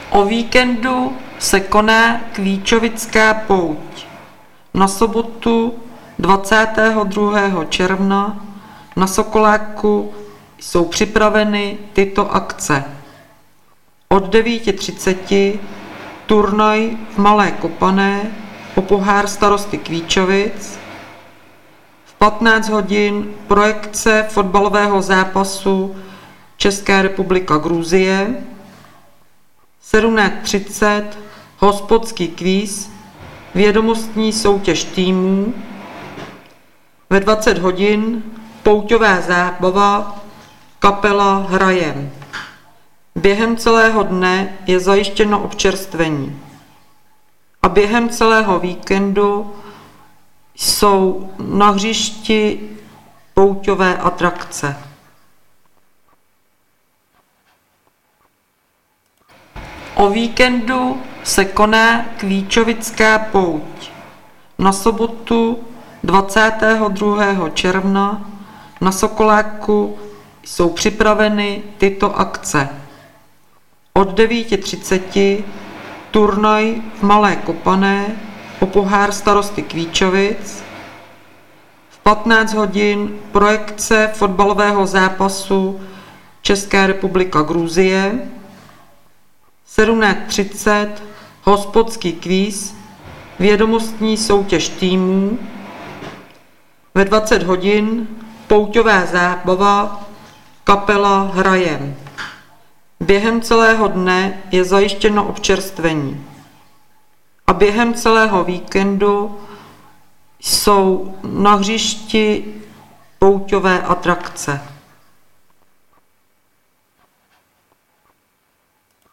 O víkendu se koná Kvíčovická pouť. Na sobotu 22. června na Sokoláku jsou připraveny tyto akce. Od 9:30 turnaj v Malé Kopané o pohár starosty Kvíčovic, v 15 hodin projekce fotbalového zápasu Česká republika Gruzie, 17:30 hospodský kvíz, vědomostní soutěž týmů, ve 20 hodin pouťová zábava, kapela hraje. Během celého dne je zajištěno občerstvení. A během celého víkendu jsou na hřišti pouťové atrakce. O víkendu se koná Kvíčovická pouť. Na sobotu 22. června na Sokoláku jsou připraveny tyto akce. Od 9:30 turnaj v Malé Kopané o pohár starosty Kvíčovic, v 15 hodin projekce fotbalového zápasu Česká republika Gruzie, 17:30 hospodský kvíz, vědomostní soutěž týmů, ve 20 hodin pouťová zábava, kapela hraje. Během celého dne je zajištěno občerstvení. A během celého víkendu jsou na hřišti pouťové atrakce.